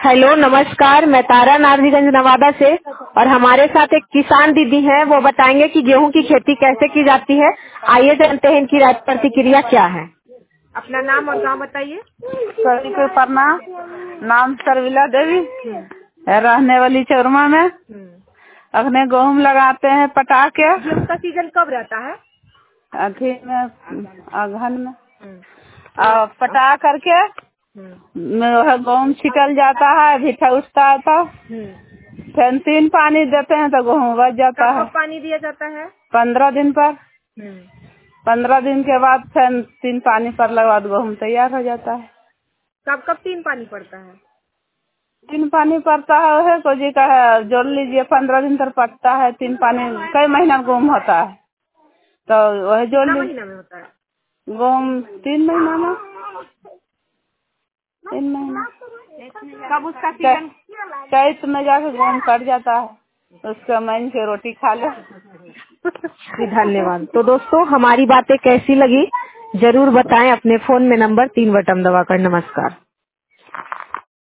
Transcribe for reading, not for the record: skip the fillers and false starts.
Hello नमस्कार, मैं तारा नारजीगंज नवादा से और हमारे साथ एक किसान दीदी हैं। वो बताएंगे कि गेहूं की खेती कैसे की जाती है। आइए जानते हैं इनकी राय प्रतिक्रिया क्या है। अपना नाम और गांव बताइए। सभी को प्रणाम। नाम सरविला देवी है, रहने वाली चौरमा में। अपने गेहूँ लगाते हैं पटा के। गेहूं का सीजन कब रहता है? अथी में अगहन में पटा करके वह गेहूँ छिटल जाता है, भिठा उठता है तो फिर 3 पानी देते हैं तो गेहूँ बच जाता कब है। कब पानी दिया जाता है? 15 दिन पर। 15 दिन के बाद फिर 3 पानी पड़ने के बाद गेहूँ तैयार हो जाता है। कब कब 3 पानी पड़ता है? 3 पानी पड़ता है, वह को जी का है, जोड़ लीजिए 15 दिन तक पड़ता है। 3 पानी कई महीना गेहूँ होता है तो वह जोड़ कितना लीजिए। महीना में होता है? गेहूँ 3 महीना में, 3 महीना। कब उसका सीजन? चैत में जाके गेहूँ कट जाता है, उसका मन से रोटी खा ले। जी धन्यवाद। तो दोस्तों हमारी बातें कैसी लगी जरूर बताएं। अपने फोन में नंबर 3 बटन दबाकर। नमस्कार।